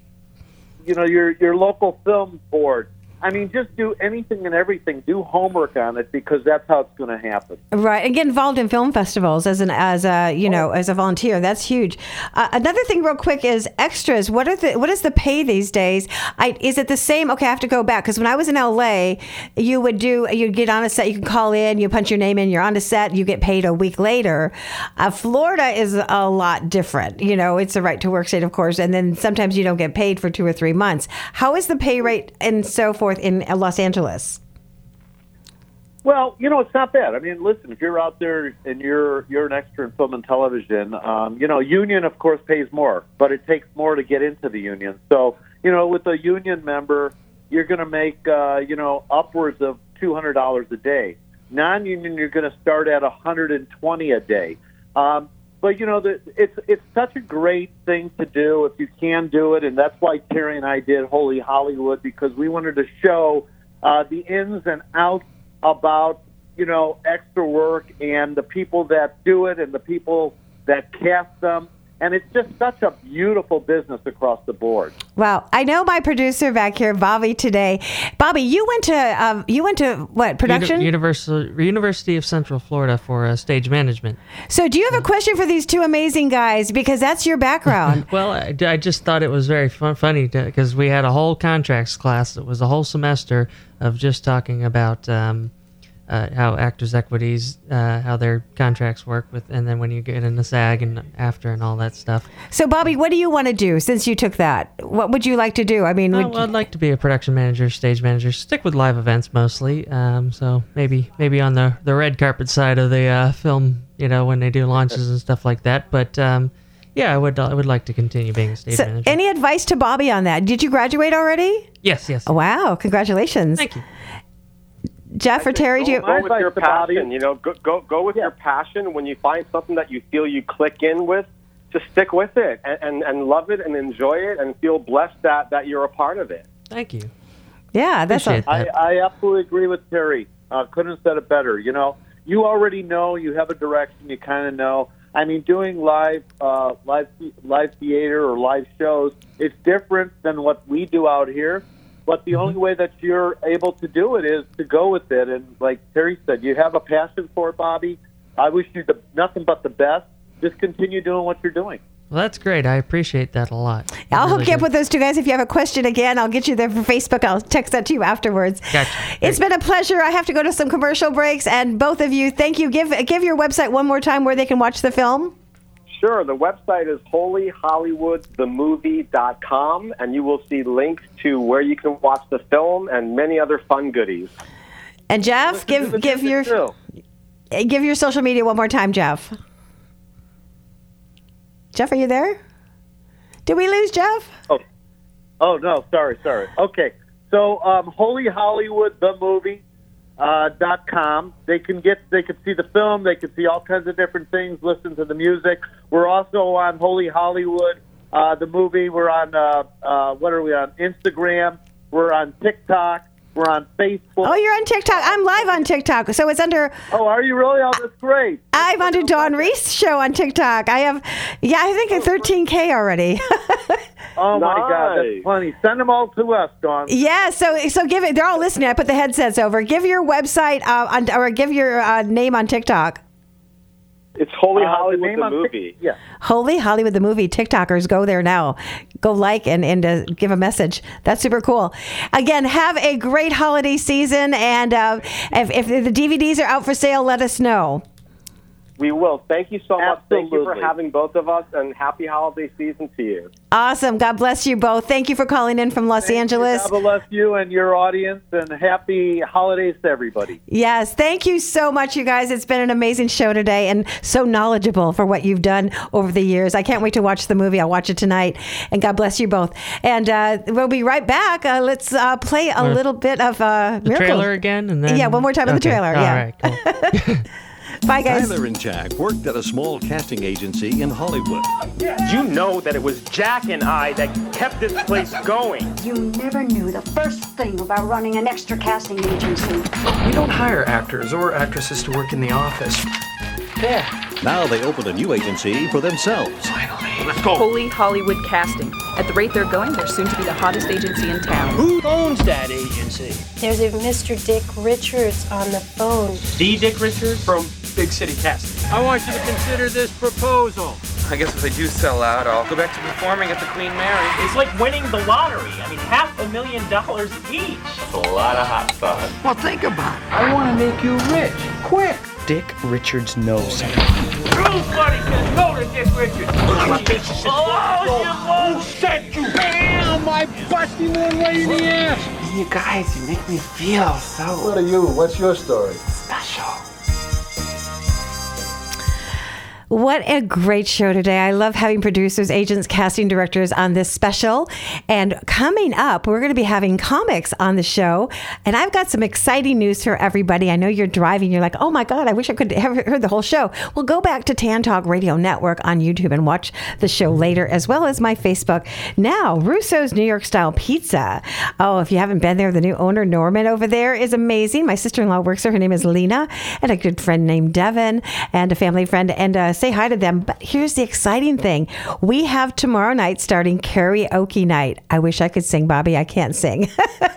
you know, your your local film board. I mean, just do anything and everything. Do homework on it, because that's how it's going to happen. Right, and get involved in film festivals as an as a you know as a volunteer. That's huge. Uh, another thing, real quick, is extras. What are the what is the pay these days? I, is it the same? Okay, I have to go back, because when I was in L A, you would do you get on a set. You can call in, you punch your name in, you're on a set. You get paid a week later. Uh, Florida is a lot different. You know, it's a right to work state, of course, and then sometimes you don't get paid for two or three months. How is the pay rate and so forth in Los Angeles? Well, you know, it's not bad. I mean, listen, if you're out there and you're you're an extra in film and television, um, you know, union, of course, pays more, but it takes more to get into the union. So, you know, with a union member, you're going to make, uh, you know, upwards of two hundred dollars a day. Non-union, you're going to start at one hundred twenty dollars a day. Um, but you know, the, it's it's such a great thing to do if you can do it, and that's why Terry and I did Holy Hollywood, because we wanted to show uh, the ins and outs about, you know, extra work and the people that do it and the people that cast them. And it's just such a beautiful business across the board. Wow, I know my producer back here, Bobby, today. Bobby, you went to um, you went to what production? Uni- University University of Central Florida for uh, stage management. So, do you have a question for these two amazing guys? Because that's your background. Well, I, I just thought it was very fun, funny because we had a whole contracts class. It was a whole semester of just talking about um, uh, how actors' equities, uh, how their contracts work with, and then when you get into SAG and after and all that stuff. So, Bobby, what do you want to do since you took that? What would you like to do? I mean, Oh, would well, I'd like to be a production manager, stage manager, stick with live events mostly. Um, so maybe maybe on the, the red carpet side of the uh, film, you know, when they do launches and stuff like that. But um, yeah, I would I would like to continue being a stage so manager. any advice to Bobby on that? Did you graduate already? Yes, yes. Oh, wow, congratulations. Thank you. Jeff or Terry, do you... Go with your passion, you know, go go, go with your passion. When you find something that you feel you click in with, just stick with it and, and, and love it and enjoy it and feel blessed that, that you're a part of it. Thank you. Yeah, that's Appreciate all. that. I, I absolutely agree with Terry. Uh, couldn't have said it better. You know, you already know, you have a direction, you kind of know. I mean, doing live, uh, live, live theater or live shows, it's different than what we do out here. But the only way that you're able to do it is to go with it. And like Terry said, you have a passion for it, Bobby. I wish you the, nothing but the best. Just continue doing what you're doing. Well, that's great. I appreciate that a lot. I'll I hook really you up do. with those two guys. If you have a question again, I'll get you there for Facebook. I'll text that to you afterwards. Gotcha. It's been a pleasure. I have to go to some commercial breaks. And both of you, thank you. Give give your website one more time where they can watch the film. Sure. The website is holy hollywood the movie dot com, and you will see links to where you can watch the film and many other fun goodies. And Jeff, give give your give your social media one more time, Jeff. Jeff, are you there? Did we lose Jeff? Oh, oh no, sorry, sorry. Okay, so um, Holy Hollywood the movie uh, dot com. They can get, they can see the film. They can see all kinds of different things. Listen to the music. We're also on Holy Hollywood uh, the movie. We're on uh, uh, what are we on? Instagram. We're on TikTok. We're on Facebook. Oh, you're on TikTok. I'm live on TikTok. So it's under... Oh, are you really? Oh, that's great. I'm under Dawn Reese Show on TikTok. I have, yeah, I think a thirteen K already. Oh, my God. That's funny. Send them all to us, Dawn. Yeah, so so give it... They're all listening. I put the headsets over. Give your website uh, on, or give your uh, name on TikTok. It's Holy Uh, the Hollywood name the on Tik- movie. Yeah. Holy Hollywood the movie. TikTokers, go there now. Go like and, and uh, give a message. That's super cool. Again, have a great holiday season. And uh, if, if the D V Ds are out for sale, let us know. We will. Thank you so much. Thank you for Absolutely. having both of us, and happy holiday season to you. Awesome. God bless you both. Thank you for calling in from Los Angeles. God bless you and your audience, and happy holidays to everybody. Yes, thank you so much, you guys. It's been an amazing show today and so knowledgeable for what you've done over the years. I can't wait to watch the movie. I'll watch it tonight. And God bless you both. And uh, we'll be right back. Uh, let's uh, play a Or little bit of uh, The Miracle. trailer again? and then Yeah, one more time in the Okay. trailer. All Yeah. right, cool. Bye, guys. Tyler and Jack worked at a small casting agency in Hollywood. You know that it was Jack and I that kept this place going. You never knew the first thing about running an extra casting agency. We don't hire actors or actresses to work in the office. Yeah. Now they opened a new agency for themselves. Let's go. Holy Hollywood Casting. At the rate they're going, they're soon to be the hottest agency in town. Who owns that agency? There's a Mister Dick Richards on the phone. D. Dick Richards from Big City Casting. I want you to consider this proposal. I guess if they do sell out, I'll go back to performing at the Queen Mary. It's like winning the lottery. I mean, half a million dollars each. That's a lot of hot stuff. Well, think about it. I want to make you rich, quick. Dick Richards knows. Nobody can go to Dick Richards. Oh, you won't set you. Bam! I bust him one way in the ass. You guys, you make me feel so What are you? What's your story? special. What a great show today. I love having producers, agents, casting directors on this special. And coming up, we're going to be having comics on the show. And I've got some exciting news for everybody. I know you're driving. You're like, oh my God, I wish I could have heard the whole show. Well, go back to Tan Talk Radio Network on YouTube and watch the show later, as well as my Facebook. Now, Russo's New York Style Pizza. Oh, if you haven't been there, the new owner, Norman, over there is amazing. My sister-in-law works there. Her name is Lena, and a good friend named Devin, and a family friend. And uh, say hi to them. But here's the exciting thing. We have tomorrow night starting karaoke night. I wish I could sing, Bobby. I can't sing.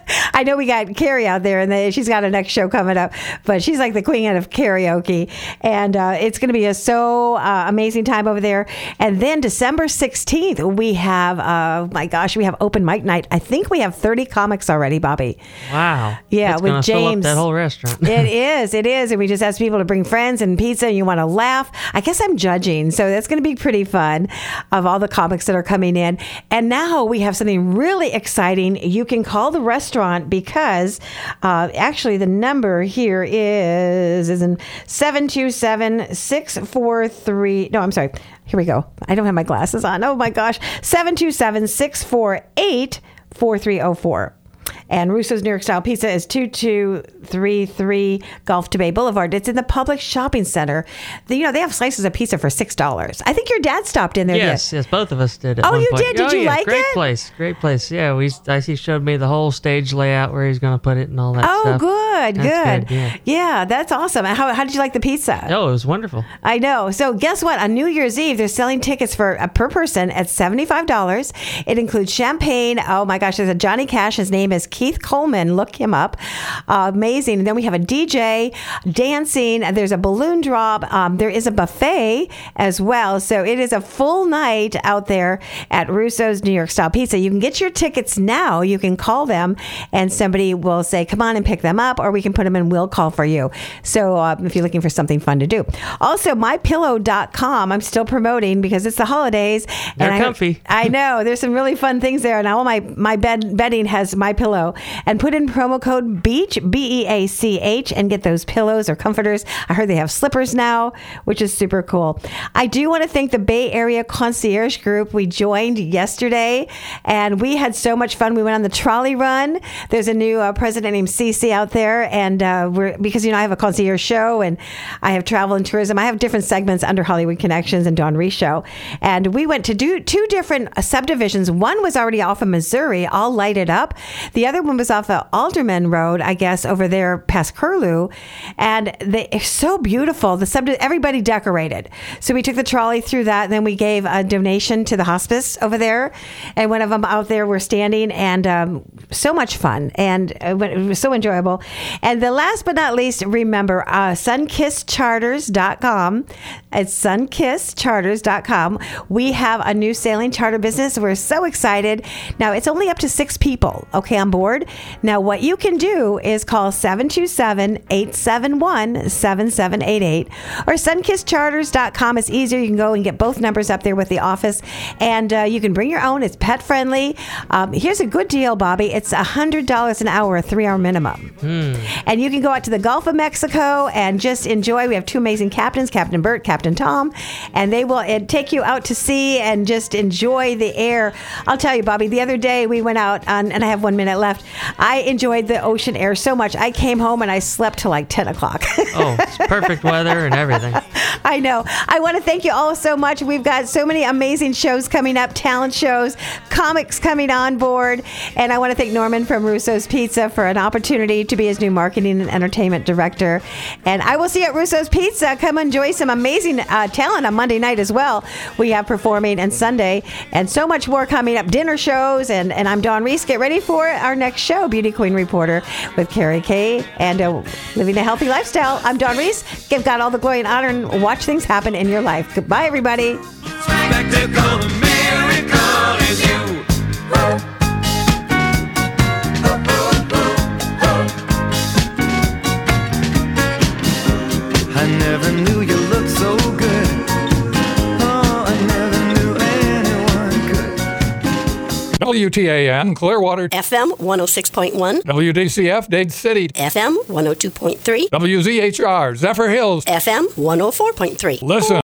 I know we got Carrie out there, and the, she's got a next show coming up, but she's like the queen of karaoke. And uh, it's going to be a so uh, amazing time over there. And then December sixteenth, we have, uh, my gosh, we have open mic night. I think we have thirty comics already, Bobby. Wow. Yeah, That's with gonna James. Fill up that whole restaurant. It is. It is. And we just ask people to bring friends and pizza, and you want to laugh. I guess I'm judging, so that's going to be pretty fun of all the comics that are coming in. And now we have something really exciting. You can call the restaurant because uh, actually the number here is, is in seven two seven, six four three. No, I'm sorry. Here we go. I don't have my glasses on. Oh my gosh. seven two seven, six four eight, four three zero four. And Russo's New York Style Pizza is two two three three Gulf to Bay Boulevard. It's in the Publix Shopping Center. The, you know, they have slices of pizza for six dollars. I think your dad stopped in there. Yes, did. yes, both of us did. At Oh, one you point. did? Did oh, you yeah, like great it? Great place, great place. Yeah, we. I, he showed me the whole stage layout where he's going to put it and all that Oh, stuff. good, That's good. good, yeah. yeah, that's awesome. How, how did you like the pizza? Oh, it was wonderful. I know. So guess what? On New Year's Eve, they're selling tickets for uh, per person at seventy-five dollars. It includes champagne. Oh my gosh, there's a Johnny Cash. His name is Keith Coleman. Look him up. Uh, amazing. And then we have a D J, dancing. There's a balloon drop. Um, there is a buffet as well. So it is a full night out there at Russo's New York Style Pizza. You can get your tickets now. You can call them and somebody will say, come on and pick them up, or we can put them in will call for you. So uh, if you're looking for something fun to do. Also, my pillow dot com, I'm still promoting because it's the holidays. They're and comfy. I, I know. There's some really fun things there. And all my, my bed bedding has My Pillow. And put in promo code BEACH, B E A C H, and get those pillows or comforters. I heard they have slippers now, which is super cool. I do want to thank the Bay Area Concierge Group. We joined yesterday, and we had so much fun. We went on the trolley run. There's a new uh, president named Cece out there, and uh, we're because, you know, I have a concierge show, and I have travel and tourism. I have different segments under Hollywood Connections and Dawn Reese Show. And we went to do two different uh, subdivisions. One was already off of Missouri, all lighted up. The other one was off of Alderman Road, I guess, over there past Curlew, and they're so beautiful. The sub everybody decorated. So we took the trolley through that, and then we gave a donation to the hospice over there, and one of them out there were standing, and um, so much fun, and it was so enjoyable. And the last but not least, remember uh, sun kiss charters dot com. It's sun kiss charters dot com. We have a new sailing charter business. We're so excited. Now it's only up to six people, okay, on board. Now what you can do is call seven two seven, eight seven one, seven seven eight eight, or sun kiss charters dot com. It's easier. You can go and get both numbers up there with the office, and uh, you can bring your own. It's pet friendly. Um, here's a good deal, Bobby. It's one hundred dollars an hour, a three hour minimum. Hmm. And you can go out to the Gulf of Mexico and just enjoy. We have two amazing captains, Captain Bert, Captain Tom, and they will uh, take you out to sea and just enjoy the air. I'll tell you, Bobby, the other day we went out on, and I have one minute left. I enjoyed the ocean air so much. I came home and I slept till like ten o'clock. Oh, it's perfect weather and everything. I know. I want to thank you all so much. We've got so many amazing shows coming up, talent shows, comics coming on board. And I want to thank Norman from Russo's Pizza for an opportunity to be his new marketing and entertainment director. And I will see you at Russo's Pizza. Come enjoy some amazing uh, talent on Monday night as well. We have performing and Sunday and so much more coming up, dinner shows. And, and I'm Dawn Reese. Get ready for our next show, Beauty Queen Reporter with Carrie Kay and uh, Living a Healthy Lifestyle. I'm Dawn Reese. Give God all the glory and honor and watch things happen in your life. Goodbye, everybody. Spectacle, the miracle is you. I never knew you looked so good. Oh, I never knew anyone could. W T A N, Clearwater. F M one oh six point one. W D C F, Dade City. F M one oh two point three. W Z H R, Zephyr Hills. F M one oh four point three. Listen.